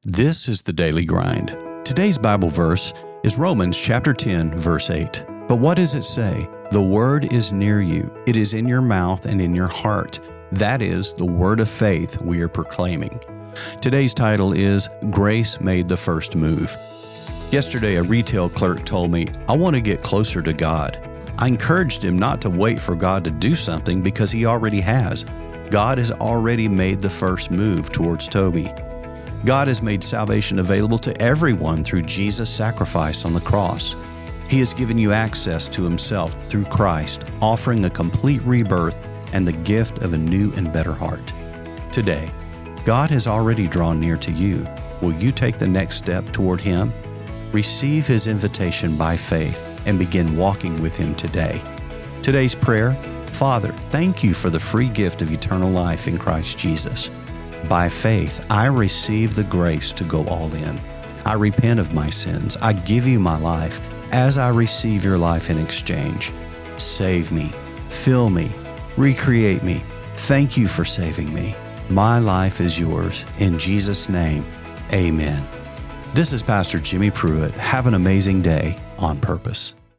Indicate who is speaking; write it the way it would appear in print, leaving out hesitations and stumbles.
Speaker 1: This is the Daily Grind. Today's Bible verse is Romans chapter 10, verse 8. But what does it say? The word is near you. It is in your mouth and in your heart. That is the word of faith we are proclaiming. Today's title is Grace Made the First Move. Yesterday, a retail clerk told me, I want to get closer to God. I encouraged him not to wait for God to do something because he already has. God has already made the first move towards Toby. God has made salvation available to everyone through Jesus' sacrifice on the cross. He has given you access to himself through Christ, offering a complete rebirth and the gift of a new and better heart. Today, God has already drawn near to you. Will you take the next step toward him? Receive his invitation by faith and begin walking with him today. Today's prayer: Father, thank you for the free gift of eternal life in Christ Jesus. By faith, I receive the grace to go all in. I repent of my sins. I give you my life as I receive your life in exchange. Save me, fill me, recreate me. Thank you for saving me. My life is yours. In Jesus' name, amen. This is Pastor Jimmy Pruitt. Have an amazing day on purpose.